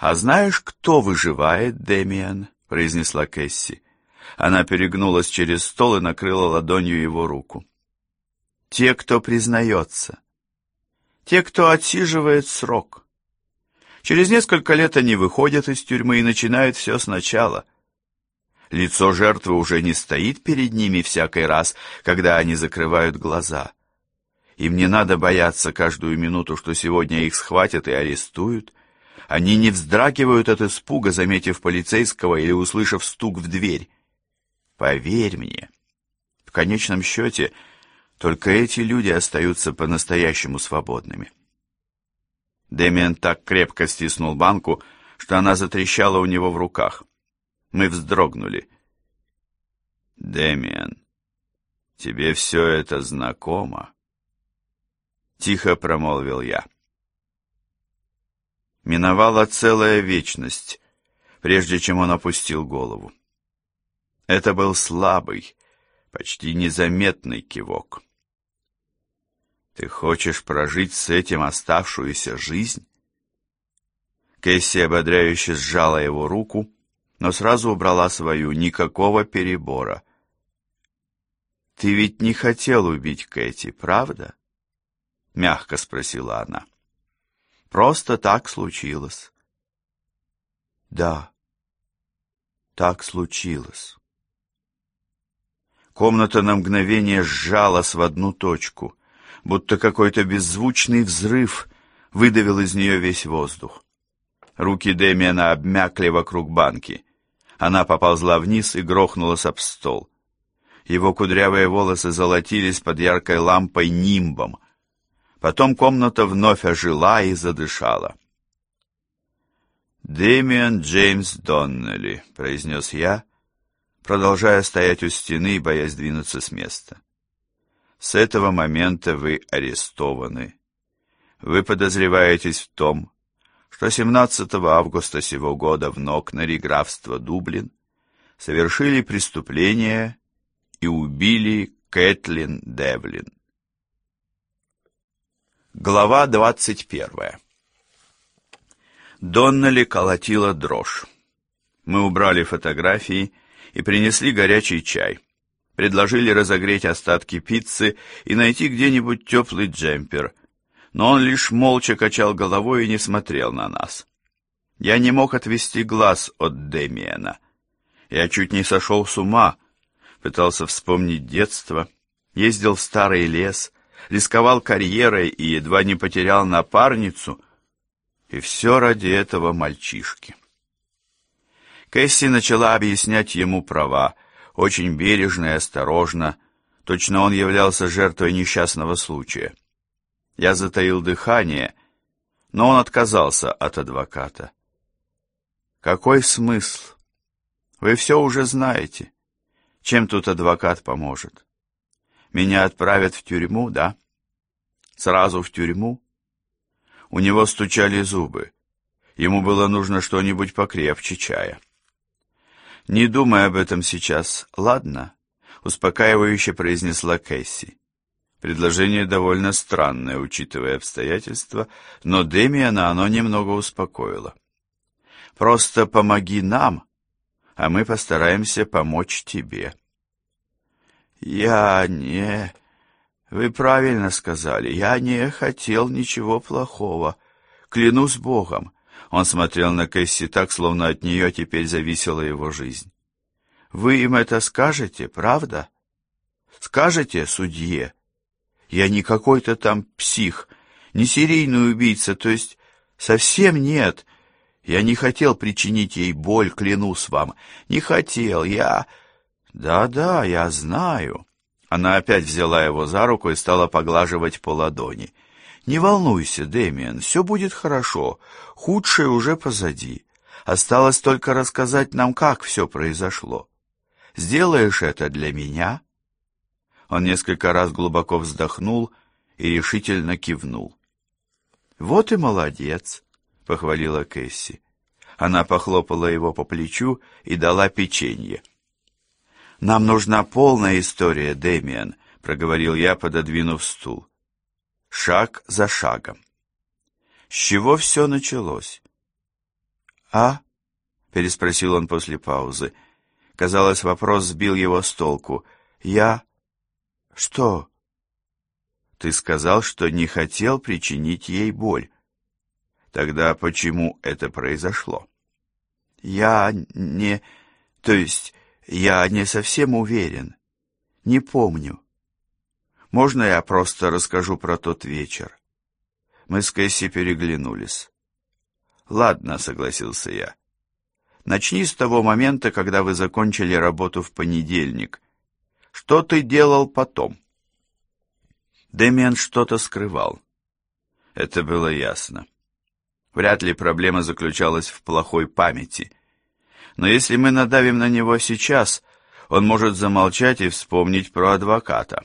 «А знаешь, кто выживает, Дэмиан?» — произнесла Кэсси. Она перегнулась через стол и накрыла ладонью его руку. «Те, кто признается. Те, кто отсиживает срок. Через несколько лет они выходят из тюрьмы и начинают все сначала. Лицо жертвы уже не стоит перед ними всякий раз, когда они закрывают глаза. Им не надо бояться каждую минуту, что сегодня их схватят и арестуют. Они не вздрагивают от испуга, заметив полицейского или услышав стук в дверь. Поверь мне, в конечном счете, только эти люди остаются по-настоящему свободными». Дэмиан так крепко стиснул банку, что она затрещала у него в руках. Мы вздрогнули. «Дэмиан, тебе все это знакомо?» Тихо промолвил я. Миновала целая вечность, прежде чем он опустил голову. Это был слабый, почти незаметный кивок. «Ты хочешь прожить с этим оставшуюся жизнь?» Кэсси ободряюще сжала его руку, но сразу убрала свою. Никакого перебора. «Ты ведь не хотел убить Кэти, правда?» — мягко спросила она. «Просто так случилось». «Да, так случилось». Комната на мгновение сжалась в одну точку, будто какой-то беззвучный взрыв выдавил из нее весь воздух. Руки Дэмиана обмякли вокруг банки. Она поползла вниз и грохнулась об стол. Его кудрявые волосы золотились под яркой лампой нимбом. Потом комната вновь ожила и задышала. «Дэмиан Джеймс Доннелли», — произнес я, продолжая стоять у стены и боясь двинуться с места. «С этого момента вы арестованы. Вы подозреваетесь в том, что 17 августа сего года в Нокнере, графство Дублин, совершили преступление и убили Кэтлин Девлин». Глава 21. Доннелли колотила дрожь. Мы убрали фотографии и принесли горячий чай. Предложили разогреть остатки пиццы и найти где-нибудь теплый джемпер, но он лишь молча качал головой и не смотрел на нас. Я не мог отвести глаз от Дэмиана. Я чуть не сошел с ума, пытался вспомнить детство, ездил в старый лес, рисковал карьерой и едва не потерял напарницу, и все ради этого мальчишки. Кэсси начала объяснять ему права, очень бережно и осторожно, точно он являлся жертвой несчастного случая. Я затаил дыхание, но он отказался от адвоката. «Какой смысл? Вы все уже знаете. Чем тут адвокат поможет? Меня отправят в тюрьму, да? Сразу в тюрьму?» У него стучали зубы. Ему было нужно что-нибудь покрепче чая. «Не думай об этом сейчас, ладно?» — успокаивающе произнесла Кэсси. Предложение довольно странное, учитывая обстоятельства, но Дэмиана оно немного успокоило. «Просто помоги нам, а мы постараемся помочь тебе». «Вы правильно сказали, я не хотел ничего плохого. Клянусь Богом». Он смотрел на Кэсси так, словно от нее теперь зависела его жизнь. «Вы им это скажете, правда? Скажете судье? Я не какой-то там псих, не серийный убийца, то есть совсем нет. Я не хотел причинить ей боль, клянусь вам. Не хотел, я...» «Да-да, я знаю». Она опять взяла его за руку и стала поглаживать по ладони. «Не волнуйся, Дэмиан, все будет хорошо. Худшее уже позади. Осталось только рассказать нам, как все произошло. Сделаешь это для меня?» Он несколько раз глубоко вздохнул и решительно кивнул. «Вот и молодец», — похвалила Кэсси. Она похлопала его по плечу и дала печенье. «Нам нужна полная история, Дэмиан», — проговорил я, пододвинув стул. Шаг за шагом. С чего все началось? «А?» — переспросил он после паузы. Казалось, вопрос сбил его с толку. «Я? Что?» «Ты сказал, что не хотел причинить ей боль. Тогда почему это произошло?» «Я не... То есть, я не совсем уверен. Не помню. Можно я просто расскажу про тот вечер?» Мы с Кэсси переглянулись. «Ладно», — согласился я. «Начни с того момента, когда вы закончили работу в понедельник. Что ты делал потом?» Дэмиан что-то скрывал. Это было ясно. Вряд ли проблема заключалась в плохой памяти. Но если мы надавим на него сейчас, он может замолчать и вспомнить про адвоката.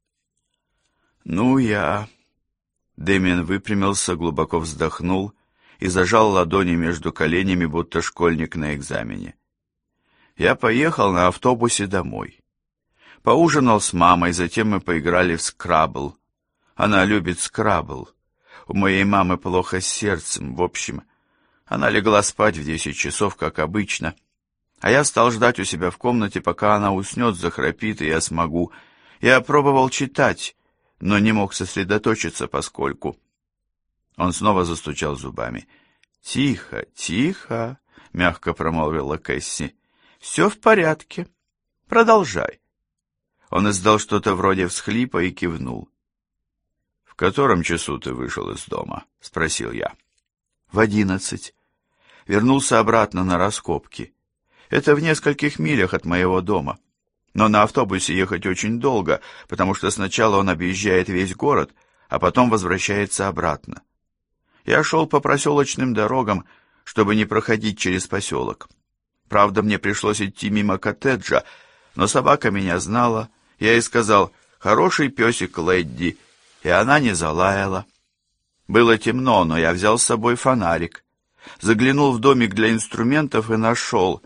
Дэмиан выпрямился, глубоко вздохнул и зажал ладони между коленями, будто школьник на экзамене. Я поехал на автобусе домой. Поужинал с мамой, затем мы поиграли в скрабл. Она любит скрабл. У моей мамы плохо с сердцем. В общем, она легла спать в 10 часов, как обычно. А я стал ждать у себя в комнате, пока она уснет, захрапит, и я смогу. Я пробовал читать, но не мог сосредоточиться, поскольку... Он снова застучал зубами. «Тихо, тихо», — мягко промолвила Кэсси. «Все в порядке. Продолжай». Он издал что-то вроде всхлипа и кивнул. «В котором часу ты вышел из дома?» — спросил я. «В 11. Вернулся обратно на раскопки. Это в нескольких милях от моего дома. Но на автобусе ехать очень долго, потому что сначала он объезжает весь город, а потом возвращается обратно. Я шел по проселочным дорогам, чтобы не проходить через поселок. Правда, мне пришлось идти мимо коттеджа, но собака меня знала. Я ей сказал: «Хороший песик Лэдди», и она не залаяла. Было темно, но я взял с собой фонарик. Заглянул в домик для инструментов и нашел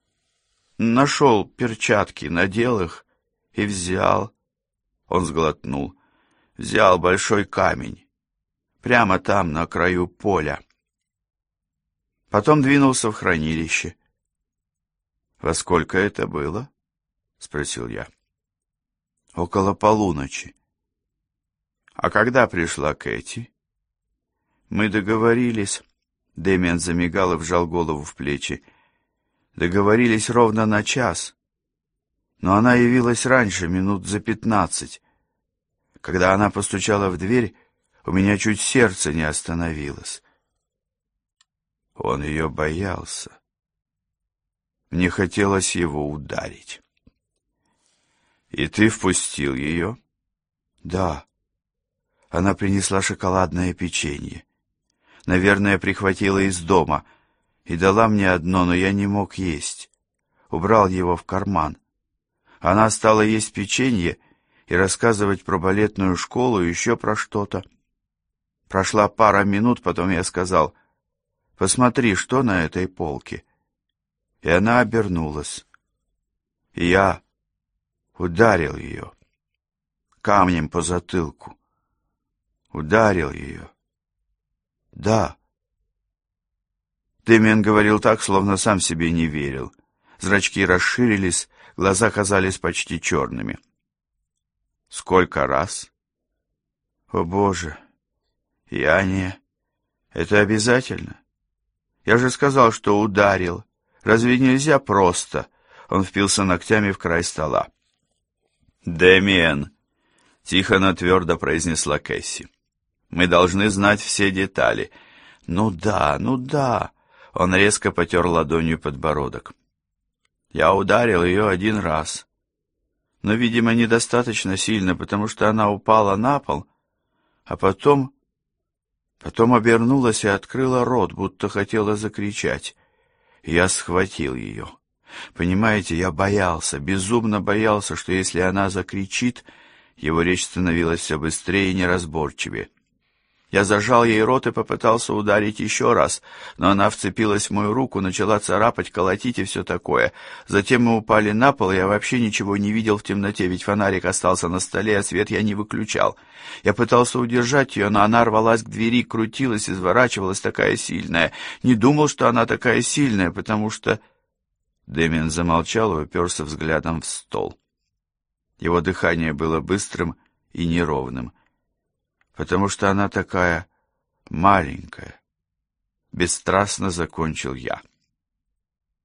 перчатки, надел их и взял. Он сглотнул. Взял большой камень. Прямо там, на краю поля. Потом двинулся в хранилище. «Во сколько это было?» — спросил я. «Около полуночи». «А когда пришла Кэти?» «Мы договорились...» Дэмиан замигал и вжал голову в плечи. «Договорились ровно на час. Но она явилась раньше, минут за 15. Когда она постучала в дверь, у меня чуть сердце не остановилось». Он ее боялся. Мне хотелось его ударить. «И ты впустил ее?» «Да». Она принесла шоколадное печенье. Наверное, прихватила из дома и дала мне одно, но я не мог есть. Убрал его в карман. Она стала есть печенье и рассказывать про балетную школу и еще про что-то. Прошла пара минут, потом я сказал: «Посмотри, что на этой полке». И она обернулась. И я ударил ее камнем по затылку. Ударил ее. Да. Дэмиан говорил так, словно сам себе не верил. Зрачки расширились, глаза казались почти черными. «Сколько раз?» «О, Боже! Я не... Это обязательно? Я же сказал, что ударил. Разве нельзя просто?» Он впился ногтями в край стола. «Дэмиан!» — тихо, но твердо произнесла Кэсси. «Мы должны знать все детали». «Ну да». Он резко потер ладонью подбородок. «Я ударил ее 1 раз. Но, видимо, недостаточно сильно, потому что она упала на пол, а потом обернулась и открыла рот, будто хотела закричать. Я схватил ее. Понимаете, я боялся, безумно боялся, что если она закричит, его речь становилась все быстрее и неразборчивее. Я зажал ей рот и попытался ударить еще раз, но она вцепилась в мою руку, начала царапать, колотить и все такое. Затем мы упали на пол, и я вообще ничего не видел в темноте, ведь фонарик остался на столе, а свет я не выключал. Я пытался удержать ее, но она рвалась к двери, крутилась, изворачивалась, такая сильная. Не думал, что она такая сильная, потому что... Дэмиан замолчал и уперся взглядом в стол. Его дыхание было быстрым и неровным. «Потому что она такая маленькая», — бесстрастно закончил я.